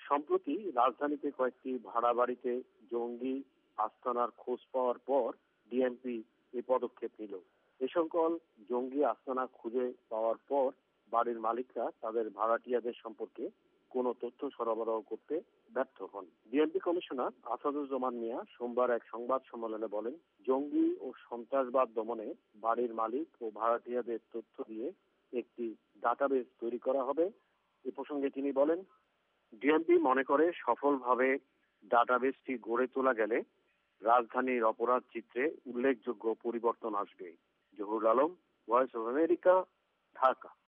সম্প্রতি রাজধানীতে কয়েকটি ভাড়া বাড়িতে জঙ্গি আস্তানার খোঁজ পাওয়ার পর ডিএমপি এ পদক্ষেপ নিল। এ সকল জঙ্গি আস্তানা খুঁজে পাওয়ার পর বাড়ির মালিকরা তাদের ভাড়াটিয়াদের সম্পর্কে কোনো তথ্য সরবরাহ করতে ব্যর্থ হন। ডিএমপি কমিশনার আসাদুজ্জামান মিয়া সোমবার এক সংবাদ সম্মেলনে বলেন, জঙ্গি ও সন্ত্রাসবাদ দমনে বাড়ির মালিক ও ভাড়াটিয়াদের তথ্য দিয়ে একটি ডাটাবেস তৈরি করা হবে। এ প্রসঙ্গে তিনি বলেন, ডিএমপি মনে করে সফলভাবে ডাটাবেসটি গড়ে তোলা গেলে রাজধানীর অপরাধ চিত্রে উল্লেখযোগ্য পরিবর্তন আসবে। Zahurul Alam, Voice of America, Dhaka.